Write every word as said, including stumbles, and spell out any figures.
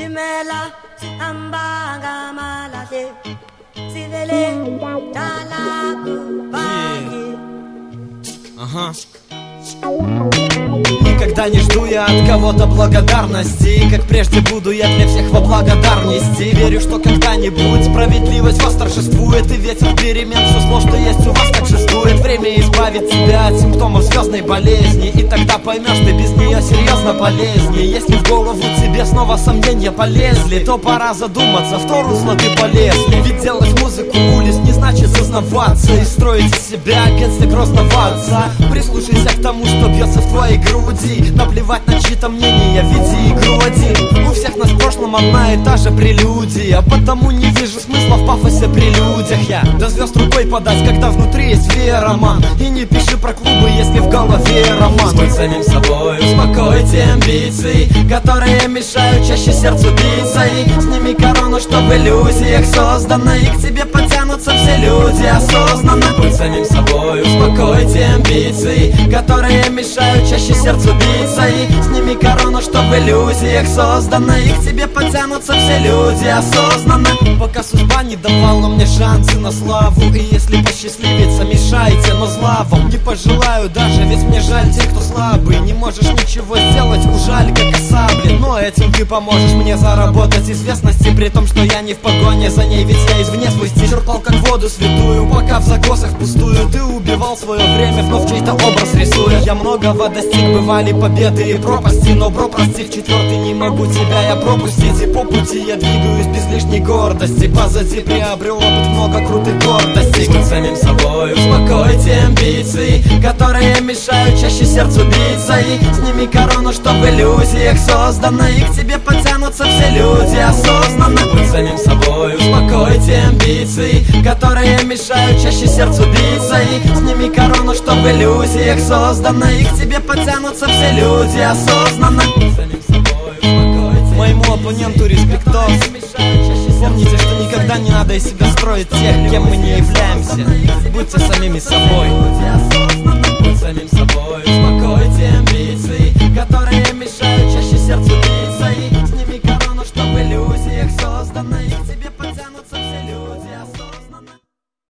Ага. Никогда не жду я от кого-то благодарности, как прежде буду я для всех во благодарности. Верю, что когда-нибудь справедливость восторжествует, и ветер перемен все зло, что есть у вас, так шествует. Время избавит тебя от симптомов звездной болезни, и тогда поймешь, ты без нее серьезно полезнее. Если в голову тебе снова сомнения полезли, то пора задуматься, в то русло ты полезли. Ведь делать музыку улиц не значит сознаваться и строить из себя гангста грозного отца. Прислушайся к тому, что бьется в твоей груди, наплевать на чьи-то мнения, веди игру один. У всех нас в прошлом одна и та же прелюдия, а потому не вижу смысла в пафосе при людях. Я до звезд рукой подать, когда внутри есть вероман. И не пиши про клубы, если в голове роман. Будь самим собой, успокойте амбиции, которые мешают чаще сердцу биться. И сними корону, что в иллюзиях создано, и к тебе потянутся все люди осознанно. Будь самим собой, успокойте амбиции, которые мешают чаще сердцу биться. И сними корону, что в иллюзиях создано, и к тебе потянутся все люди осознанно. Пока судьба не давала мне шансы на славу, и если посчастливится, мешайте, но зла вам не пожелаю даже, ведь мне жаль тех, кто слабый. Не можешь ничего сделать, ужаль как о сабле, но этим ты поможешь мне заработать известности, при том, что я не в погоне за ней, ведь я извне свой стиль черпал как воду святую, пока в закосах пустую ты убивал свое время, вновь чей-то образ рисуя. Я многого достиг, бывали победы и пропасти, но, бро, прости, в четвертый не могу тебя я пропустить. И по пути я двигаюсь без лишней гордости, позади приобрел опыт много крутых гордостей. Будь самим собой, успокойте амбиции, которые мешают чаще сердцу биться. И сними корону, что в иллюзиях создано, и к тебе потянутся все люди осознанно. Будь самим собой, успокойте амбиции, которые мешают чаще сердцу биться. И сними корону, что в иллюзиях создано, и к тебе потянутся все люди осознанно. Моему оппоненту респектос. Помните, что никогда не надо из себя строить тех, кем мы не являемся. Будьте самими собой. Будь самим собой.